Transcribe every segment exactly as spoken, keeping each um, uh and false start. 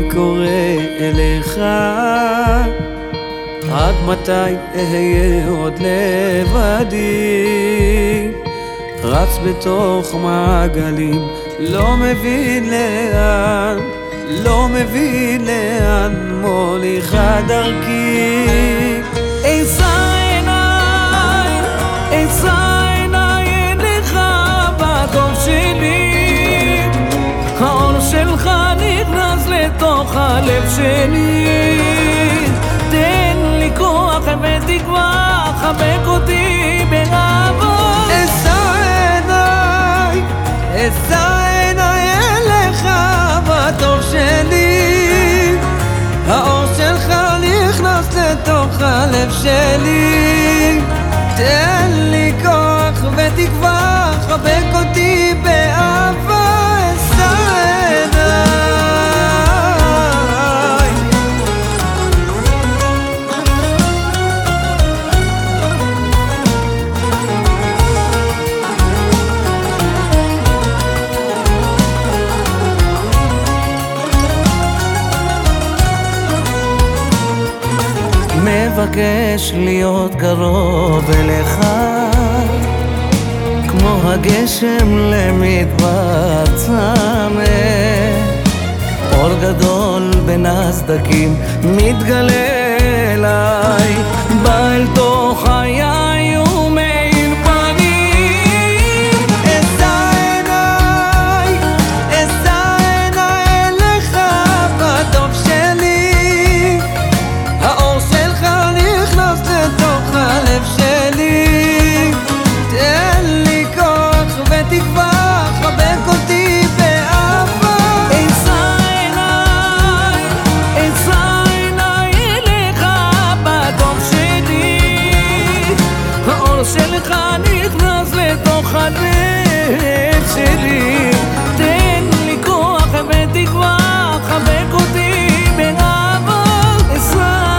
קורא אליך, עד מתי אהיה עוד לבדי? רץ בתוך מעגלים, לא מבין לאן, לא מבין לאן מוליכה דרכי. אשא עיניי, אשא עיניי אליך בטוב שלי, האור שלך נכנס לתוך הלב שלי. תן לי כוח ותקווה, חבק אותי באהבה. אשא עיניי, אשא עיניי אליך בטוב שלי, האור שלך נכנס לתוך הלב שלי. תן לי כוח ותקווה, חבק אותי באהבה. אשא עיניי. מבקש להיות קרוב אליך, כמו הגשם למדבר צמא. אור גדול בין הסדקים מתגלה אליי, בא אל תוך חיי ומאיר פנים. אשא עיניי, אשא עיניי אליך בטוב שלי, האור שלך נכנס לתוך הלב שלי. תן לי כוח ותקווה, חבק אותי באהבה. אשא עיניי, אשא עיניי אליך בטוב שלי, האור שלך נכנס לתוך הלב שלי. תן לי כוח ותקווה, חבק אותי באהבה. אשא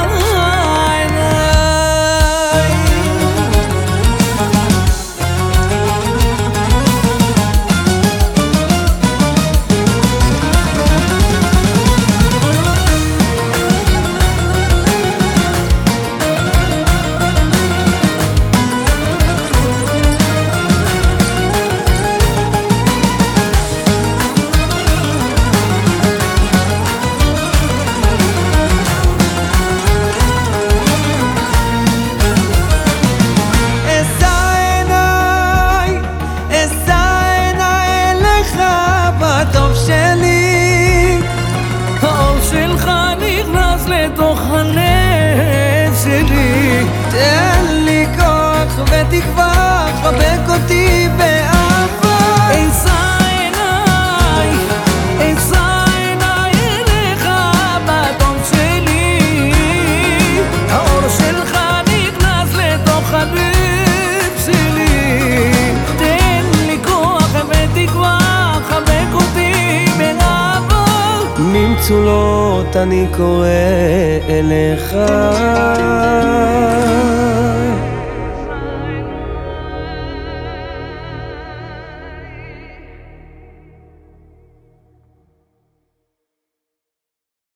לתוך הלב שלי. תן לי כוח ותקווה, חבק אותי באהבה. אשא עיניי, אשא עיניי אליך בטוב שלי, האור שלך נכנס לתוך הלב שלי. תן לי כוח ותקווה, חבק אותי באהבה. ממצולות אני קורא אליך,